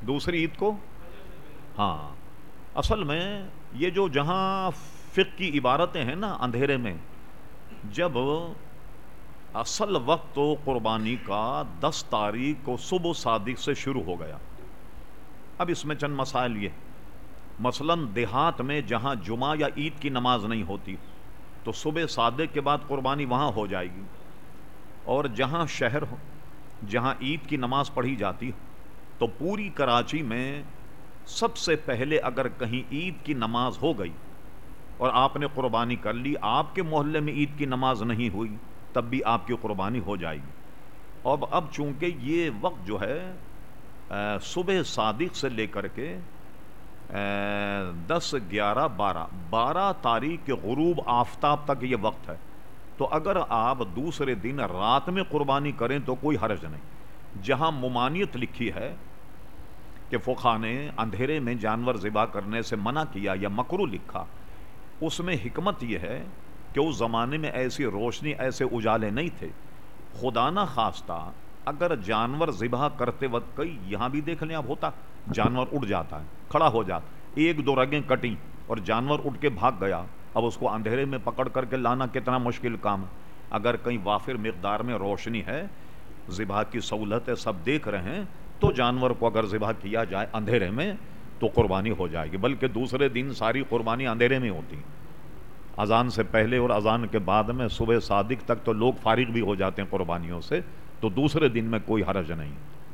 دوسری عید کو؟ ہاں، اصل میں یہ جو جہاں فقہ کی عبارتیں ہیں نا اندھیرے میں، جب اصل وقت تو قربانی کا 10 تاریخ کو صبح صادق سے شروع ہو گیا۔ اب اس میں چند مسائل یہ، مثلاً دیہات میں جہاں جمعہ یا عید کی نماز نہیں ہوتی تو صبح صادق کے بعد قربانی وہاں ہو جائے گی، اور جہاں شہر ہو جہاں عید کی نماز پڑھی جاتی تو پوری کراچی میں سب سے پہلے اگر کہیں عید کی نماز ہو گئی اور آپ نے قربانی کر لی، آپ کے محلے میں عید کی نماز نہیں ہوئی تب بھی آپ کی قربانی ہو جائے گی۔ اب چونکہ یہ وقت جو ہے صبح صادق سے لے کر کے 10 11 12 تاریخ کے غروب آفتاب تک یہ وقت ہے، تو اگر آپ دوسرے دن رات میں قربانی کریں تو کوئی حرج نہیں۔ جہاں ممانعت لکھی ہے کہ فقہا نے اندھیرے میں جانور ذبح کرنے سے منع کیا یا مکروہ لکھا، اس میں حکمت یہ ہے کہ اس زمانے میں ایسی روشنی، ایسے اجالے نہیں تھے۔ خدا نہ خواستہ اگر جانور ذبح کرتے وقت، کئی یہاں بھی دیکھ لیں، اب ہوتا جانور اڑ جاتا ہے، کھڑا ہو جاتا، ایک دو رگیں کٹیں اور جانور اٹھ کے بھاگ گیا، اب اس کو اندھیرے میں پکڑ کر کے لانا کتنا مشکل کام ہے۔ اگر کہیں وافر مقدار میں روشنی ہے، ذبح کی سہولت ہے، سب دیکھ رہے ہیں، تو جانور کو اگر ذبح کیا جائے اندھیرے میں تو قربانی ہو جائے گی۔ بلکہ دوسرے دن ساری قربانی اندھیرے میں ہوتی، اذان سے پہلے اور اذان کے بعد میں صبح صادق تک تو لوگ فارغ بھی ہو جاتے ہیں قربانیوں سے، تو دوسرے دن میں کوئی حرج نہیں۔